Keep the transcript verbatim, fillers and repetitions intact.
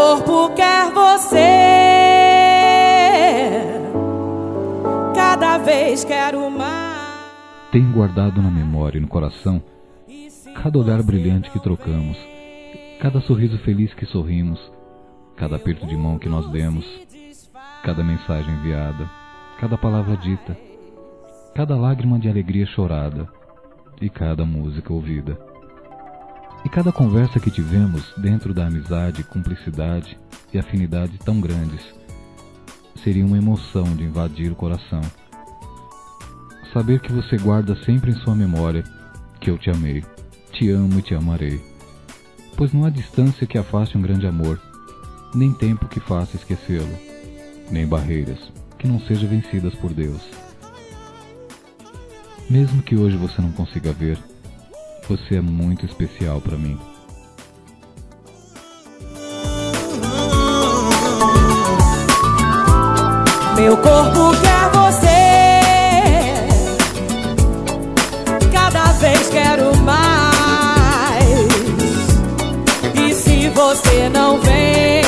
corpo quer você, cada vez quero mais. Tenho guardado na memória e no coração cada olhar brilhante que trocamos, cada sorriso feliz que sorrimos, cada aperto de mão que nós demos, cada mensagem enviada, cada palavra dita, cada lágrima de alegria chorada e cada música ouvida. E cada conversa que tivemos dentro da amizade, cumplicidade e afinidade tão grandes, seria uma emoção de invadir o coração. Saber que você guarda sempre em sua memória que eu te amei, te amo e te amarei. Pois não há distância que afaste um grande amor, nem tempo que faça esquecê-lo, nem barreiras que não sejam vencidas por Deus. Mesmo que hoje você não consiga ver, você é muito especial para mim. Meu corpo quer você, cada vez quero mais. E se você não vem,